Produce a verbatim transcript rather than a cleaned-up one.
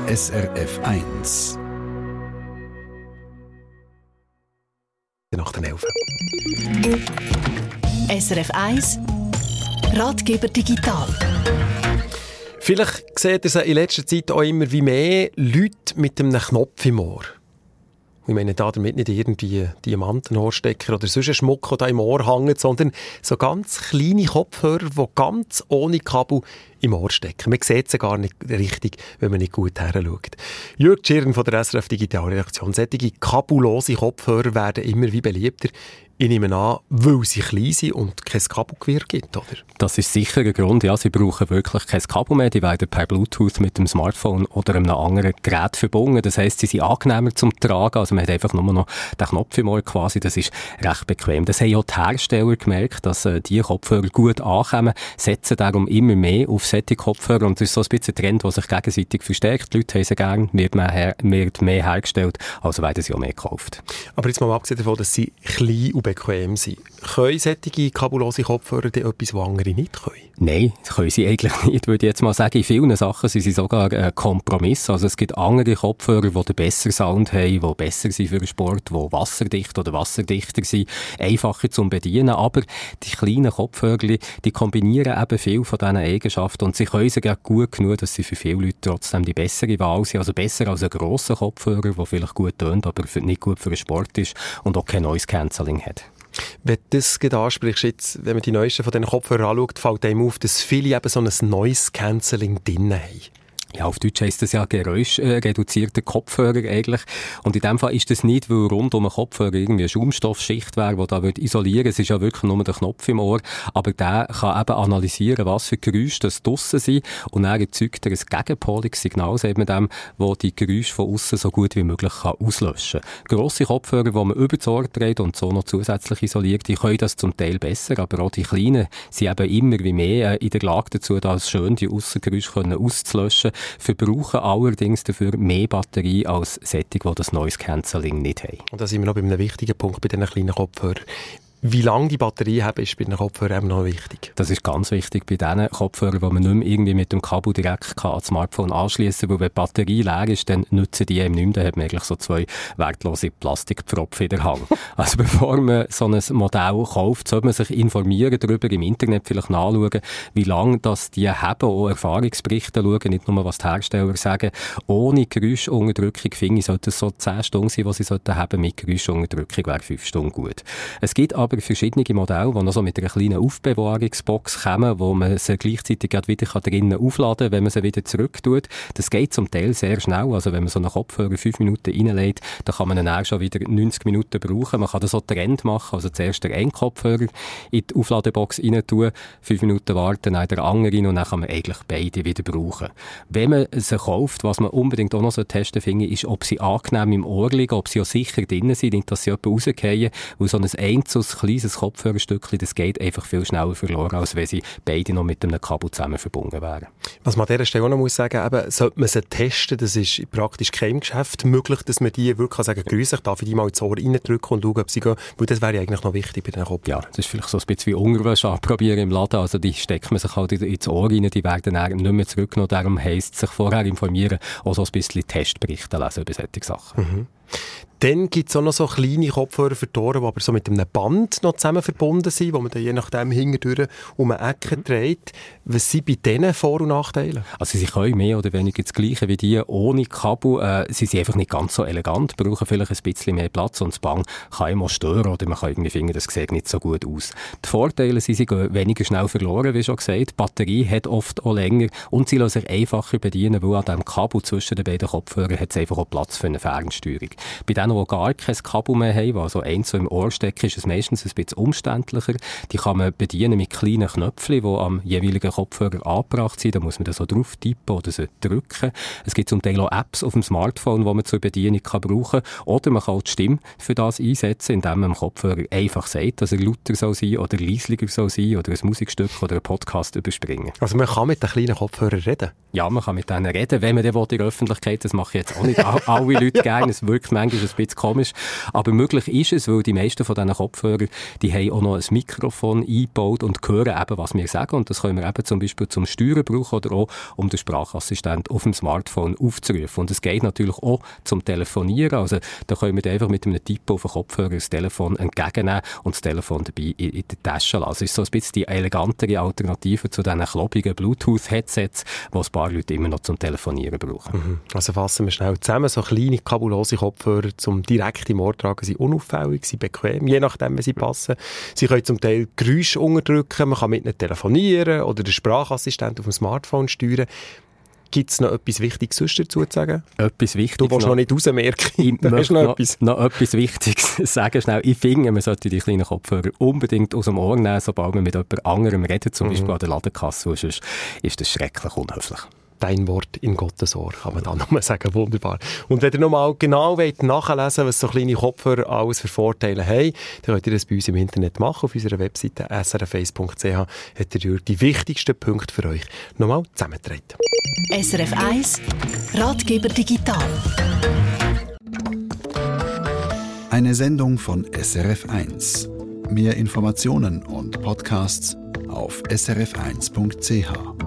S R F eins. Nach den Elfen. S R F eins Ratgeber digital. Vielleicht seht ihr in letzter Zeit auch immer wie mehr Leute mit einem Knopf im Ohr. Ich meine damit nicht irgendwie Diamantenohrstecker oder sonst einen Schmuck, der da im Ohr hängt, sondern so ganz kleine Kopfhörer, die ganz ohne Kabel im Ohr stecken. Man sieht sie gar nicht richtig, wenn man nicht gut heranschaut. Jürg Tschirn von der S R F Digitalredaktion. Solche kabellose Kopfhörer werden immer wie beliebter. Ich nehme an, weil sie klein sind und kein Kabelgewirr gibt, oder? Das ist sicher ein Grund. Ja, sie brauchen wirklich kein Kabel mehr. Die werden per Bluetooth mit dem Smartphone oder einem anderen Gerät verbunden. Das heisst, sie sind angenehmer zum Tragen. Also man hat einfach nur noch den Knopf im Ohr quasi. Das ist recht bequem. Das haben auch die Hersteller gemerkt, dass äh, die Kopfhörer gut ankommen, setzen darum immer mehr auf solche Kopfhörer. Und das ist so ein bisschen ein Trend, der sich gegenseitig verstärkt. Die Leute haben sie gerne, wird mehr, her- wird mehr hergestellt, also werden sie auch mehr gekauft. Aber jetzt mal abgesehen davon, dass sie klein und bequem sind. Können solche kabellose Kopfhörer denn etwas, was andere nicht können? Nein, das können sie eigentlich nicht, würde ich jetzt mal sagen. In vielen Sachen sind sie sogar ein Kompromiss. Also es gibt andere Kopfhörer, die den besseren Sound haben, die besser sind für den Sport, die wasserdicht oder wasserdichter sind, einfacher zum Bedienen. Aber die kleinen Kopfhörer, die kombinieren eben viel von diesen Eigenschaften und sie können sie gut genug, dass sie für viele Leute trotzdem die bessere Wahl sind. Also besser als ein grosser Kopfhörer, der vielleicht gut tönt, aber nicht gut für den Sport ist und auch kein Noise Cancelling hat. Wenn du das gerade ansprichst, jetzt, wenn man die neuesten von diesen Kopfhörern anschaut, fällt einem auf, dass viele eben so ein Noise Cancelling drin haben. Ja, auf Deutsch heisst das ja geräuschreduzierter Kopfhörer eigentlich. Und in dem Fall ist das nicht, weil rund um den Kopfhörer irgendwie eine Schaumstoffschicht wäre, die da isolieren würde. Es ist ja wirklich nur der Knopf im Ohr. Aber der kann eben analysieren, was für Geräusche das draussen sind. Und dann erzeugt er ein gegenpoliges Signal, sagt man dem, das die Geräusche von aussen so gut wie möglich kann auslöschen kann. Grosse Kopfhörer, die man über das Ohr trägt und so noch zusätzlich isoliert, die können das zum Teil besser. Aber auch die kleinen sind eben immer wie mehr in der Lage dazu, das schön die Aussengeräusche auszulöschen. Verbrauchen allerdings dafür mehr Batterie als solche, die das Noise Cancelling nicht haben. Und da sind wir noch bei einem wichtigen Punkt bei diesen kleinen Kopfhörern. Wie lange die Batterie haben, ist bei den Kopfhörern eben noch wichtig. Das ist ganz wichtig bei diesen Kopfhörern, die man nicht mehr irgendwie mit dem Kabel direkt an das Smartphone anschliessen kann. Weil wenn die Batterie leer ist, dann nutzen die eben nicht mehr. Dann hat man eigentlich so zwei wertlose Plastikpfropfen in der Hand. Also bevor man so ein Modell kauft, sollte man sich informieren darüber, im Internet vielleicht nachschauen, wie lange das die haben, auch Erfahrungsberichte schauen, nicht nur was die Hersteller sagen. Ohne Geräuschunterdrückung finde ich, sollte es so zehn Stunden sein, die sie sollten haben. Mit Geräuschunterdrückung wäre fünf Stunden gut. Es gibt aber verschiedene Modelle, die noch so mit einer kleinen Aufbewahrungsbox kommen, wo man sie gleichzeitig wieder drinnen aufladen kann, wenn man sie wieder zurück tut. Das geht zum Teil sehr schnell. Also wenn man so einen Kopfhörer fünf Minuten reinlegt, dann kann man ihn dann schon wieder neunzig Minuten brauchen. Man kann das so Trend machen, also zuerst den einen Kopfhörer in die Aufladebox rein tun, fünf Minuten warten, dann der andere und dann kann man eigentlich beide wieder brauchen. Wenn man sie kauft, was man unbedingt auch noch so testen finde, ist, ob sie angenehm im Ohr liegen, ob sie auch sicher drinnen sind, nicht, dass sie jemand rausfallen, weil so ein einzelnes kleines Kopfhörerstückchen, das geht einfach viel schneller verloren, als wenn sie beide noch mit einem Kabel zusammen verbunden wären. Was man an dieser Stelle auch noch muss sagen, eben, sollte man sie testen, das ist praktisch kein Geschäft möglich, dass man die wirklich kann sagen, grüß, ich darf ich die mal ins Ohr reindrücken und schauen, ob sie gehen, weil das wäre ja eigentlich noch wichtig bei den Kopfhörern. Ja, das ist vielleicht so ein bisschen wie Unterwäsche anprobieren im Laden, also die steckt man sich halt ins Ohr rein, die werden dann nicht mehr zurückgenommen, darum heisst es sich vorher informieren, auch so ein bisschen Testberichte lesen über solche Sachen. Mhm. Dann gibt es auch noch so kleine Kopfhörer für die Ohren, die aber so mit einem Band noch zusammen verbunden sind, wo man dann je nachdem hinterdurch um eine Ecke mhm. dreht. Was sind bei denen Vor- und Nachteile? Also sie können mehr oder weniger das Gleiche wie die ohne Kabel. Äh, sie sind einfach nicht ganz so elegant, brauchen vielleicht ein bisschen mehr Platz und das Band kann immer stören oder man kann irgendwie finden, das sieht nicht so gut aus. Die Vorteile sind, sie gehen weniger schnell verloren, wie schon gesagt. Die Batterie hat oft auch länger und sie lassen sich einfacher bedienen, weil an diesem Kabel zwischen den beiden Kopfhörern hat es einfach auch Platz für eine Fernsteuerung. Bei denen, die gar kein Kabel mehr haben, also eins so im Ohr stecken, ist es meistens ein bisschen umständlicher. Die kann man bedienen mit kleinen Knöpfchen, die am jeweiligen Kopfhörer angebracht sind. Da muss man da so drauf tippen oder so drücken. Es gibt zum Teil auch Apps auf dem Smartphone, die man zur Bedienung kann brauchen kann. Oder man kann auch die Stimme für das einsetzen, indem man dem Kopfhörer einfach sagt, dass er lauter soll sein oder leislicher soll sein oder ein Musikstück oder einen Podcast überspringen. Also man kann mit den kleinen Kopfhörern reden? Ja, man kann mit denen reden, wenn man dann in der Öffentlichkeit, das mache ich jetzt auch nicht alle Leute gerne, es wirkt wirkt manchmal ein bisschen komisch. Aber möglich ist es, weil die meisten von diesen Kopfhörern, die haben auch noch ein Mikrofon eingebaut und hören eben, was wir sagen. Und das können wir eben zum Beispiel zum Steuern brauchen oder auch, um den Sprachassistent auf dem Smartphone aufzurufen. Und es geht natürlich auch zum Telefonieren. Also da können wir einfach mit einem Tipp auf den Kopfhörer das Telefon entgegennehmen und das Telefon dabei in, in der Tasche lassen. Also es ist so ein bisschen die elegantere Alternative zu diesen klobigen Bluetooth-Headsets, die ein paar Leute immer noch zum Telefonieren brauchen. Mhm. Also fassen wir schnell zusammen. So kleine, kabellose Kopfhörer zum direkt im Ohr tragen sind unauffällig, sind bequem, je nachdem, wie sie passen. Sie können zum Teil Geräusche unterdrücken, man kann mit ihnen telefonieren oder den Sprachassistent auf dem Smartphone steuern. Gibt es noch etwas Wichtiges sonst dazu zu sagen? Etwas Wichtiges. Du willst noch, noch nicht rausmerken. Ich möchte noch, etwas. noch etwas Wichtiges sagen. Schnell. Ich finde, man sollte die kleinen Kopfhörer unbedingt aus dem Ohr nehmen, sobald man mit jemand anderem redet, zum mhm. Beispiel an der Ladekasse. Sonst ist das schrecklich unhöflich. Dein Wort in Gottes Ohr, kann man da nochmal sagen. Wunderbar. Und wenn ihr nochmal genau wollt nachlesen, was so kleine Kopfhörer alles für Vorteile haben, dann könnt ihr das bei uns im Internet machen. Auf unserer Webseite s r f eins punkt c h hat ihr die wichtigsten Punkte für euch nochmal zusammengetragen. S R F eins Ratgeber digital. Eine Sendung von S R F eins. Mehr Informationen und Podcasts auf s r f eins punkt c h.